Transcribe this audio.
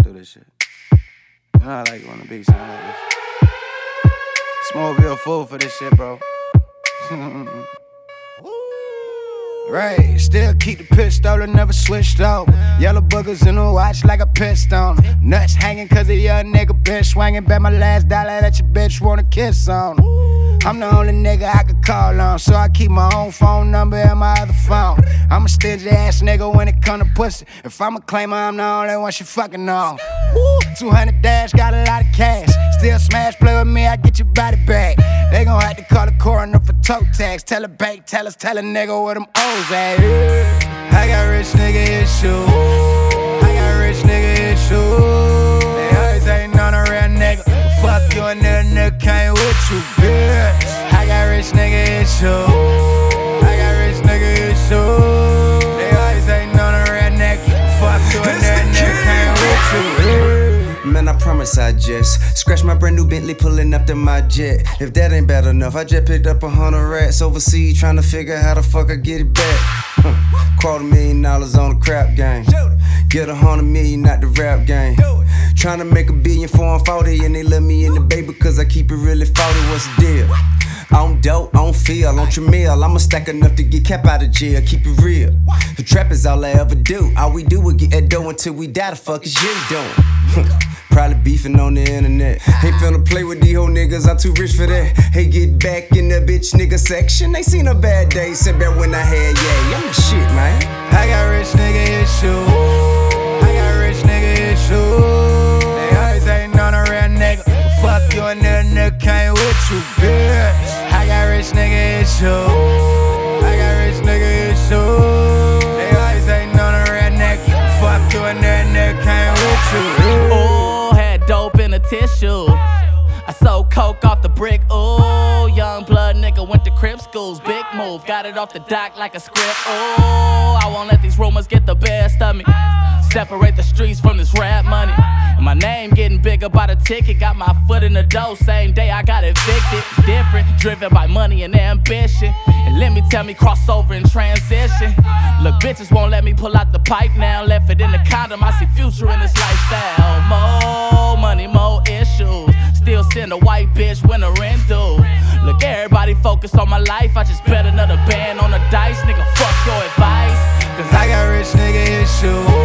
do this shit. You know I like it when the beat sound like this. Smallville fool for this shit, bro. Right, still keep the pistol and never switched off. Yellow boogers in the watch like a piston. Nuts hanging cause a young nigga bitch swinging. Bet my last dollar that your bitch wanna kiss on. I'm the only nigga I could call on, so I keep my own phone number and my other phone. I'm a stingy ass nigga when it come to pussy. If I'm a claimer, I'm the only one she fucking on. 200 dash, got a lot of cash. Still smash, play with me, I get your body back. They gon' have to call the coroner for toe tax. Tell a bank, tell a nigga where them O's at. I got rich nigga issues. I got rich nigga issues. They always hatin' on a real nigga. But fuck you, a nigga came with you, bitch. I got rich nigga issues. I got rich nigga issues. They always hatin' on a real nigga. Fuck you, a nigga came with you, bitch. Man, I promise I just scratch my brand new Bentley pulling up to my jet. If that ain't bad enough, I just picked up 100 rats overseas trying to figure how the fuck I get it back. $250,000 on the crap game. Get 100 million out the rap game. Trying to make $1 billion for 40 and they love me in the bay because I keep it really 40. What's the deal? I don't dope, I don't feel, on Tramiel. I'ma stack enough to get Cap out of jail, keep it real. The trap is all I ever do. All we do is get that dough until we die. The fuck is you doing? Probably beefing on the internet. Ain't finna play with these hoe niggas, I'm too rich for that. Hey, get back in the bitch nigga section. They seen a bad day, said back when I had I'm the shit, man. I got rich nigga issues. I got rich nigga issues. They always hatin' on a real nigga. But fuck you, a nigga came with you, bitch. I got rich nigga issues. I got rich nigga issues. They always hatin' on a real nigga. Fuck you, a nigga came with you. Ooh, had dope in a tissue. I sold coke off the brick. Ooh, young blood nigga went to crib schools. Big move, got it off the dock like a script. Ooh, I won't let these rumors get the best of me. Separate the streets from this rap money. And my name getting bigger by the ticket. Got my foot in the door, same day I got evicted. Different, driven by money and ambition. And let me tell me, crossover and transition. Look, bitches won't let me pull out the pipe now. Left it in the condom, I see future in this lifestyle. More money, more issues. Still send a white bitch when the rent due. Look, everybody focus on my life. I just bet another band on the dice. Nigga, fuck your advice. Cause I got rich nigga issues.